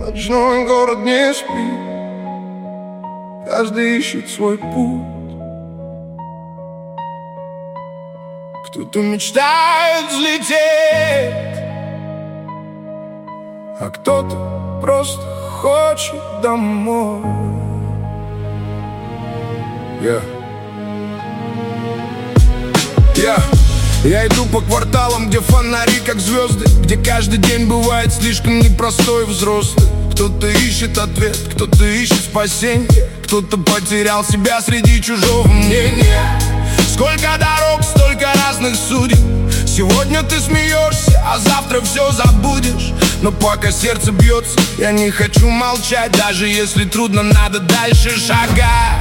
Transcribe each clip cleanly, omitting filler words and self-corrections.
Ночной город не спит, каждый ищет свой путь. Кто-то мечтает взлететь, а кто-то просто хочет домой. Я иду по кварталам, где фонари как звезды, где каждый день бывает слишком непростой взрослый. Кто-то ищет ответ, кто-то ищет спасенье, кто-то потерял себя среди чужого мнения. Сколько дорог, столько разных судеб. Сегодня ты смеешься, а завтра все забудешь. Но пока сердце бьется, я не хочу молчать. Даже если трудно, надо дальше шагать.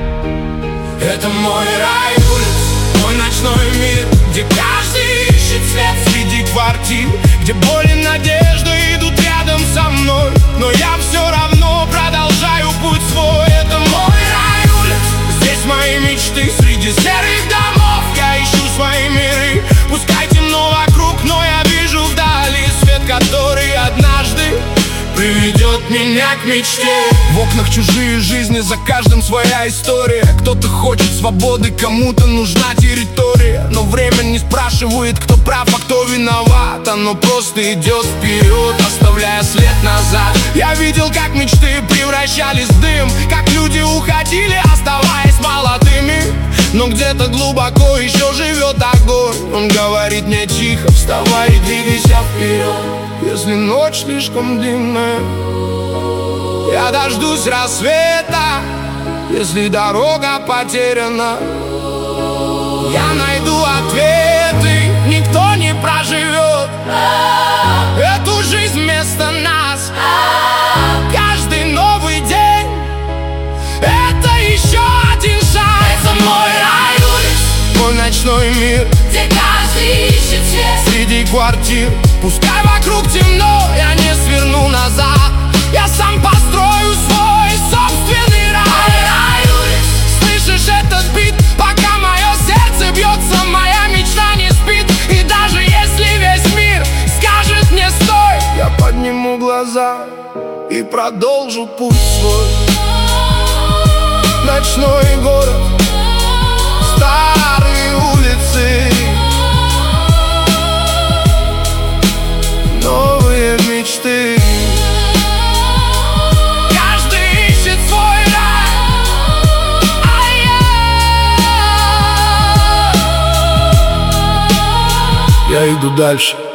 Это мой рай улиц, мой ночной мир, где каждый ищет свет среди квартир, где боль и надежда идут рядом со мной, но я все равно продолжаю путь свой. Это мой рай улиц, здесь мои мечты. Среди серых домов я ищу свои миры. Пускай темно вокруг, но я вижу вдали свет, который однажды приведет меня к мечте. В окнах чужие жизни, за каждым своя история. Кто-то хочет свободы, кому-то нужна территория. Но время не спрашивает, кто прав, а кто виноват. Оно просто идет вперед, оставляя след назад. Я видел, как мечты превращались в дым, как люди уходили, оставаясь молодыми. Но где-то глубоко еще живет огонь. Он говорит мне тихо: вставай и двигайся вперед. Если ночь слишком длинная, я дождусь рассвета. Если дорога потеряна, я найду ответы. Никто не проживет эту жизнь вместо нас. Каждый новый день — это еще один шаг. Это мой рай улиц, мой ночной мир, где каждый ищет свет среди квартир. Пускай вокруг темно, я не сверну назад. Я сам построю свой собственный рай. Слышишь этот бит? Пока мое сердце бьется, моя мечта не спит. И даже если весь мир скажет мне стой, я подниму глаза и продолжу путь свой. Ночной город, старые улицы, новые мечты. Каждый ищет свой рай. Я иду дальше.